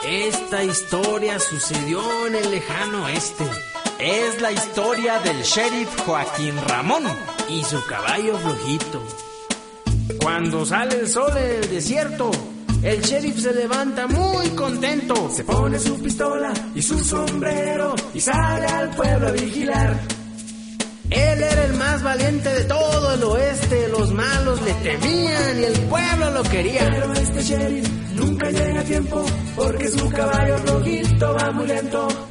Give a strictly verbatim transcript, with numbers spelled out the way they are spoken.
Esta historia sucedió en el lejano oeste. Es la historia del sheriff Joaquín Ramón y su caballo flojito. Cuando sale el sol en el desierto, el sheriff se levanta muy contento. Se pone su pistola y su sombrero y sale al pueblo a vigilar. Él era el más valiente de todo el oeste. Los malos le temían y el pueblo lo quería. Pero este sheriff nunca llega a tiempo porque su caballo flojito va muy lento.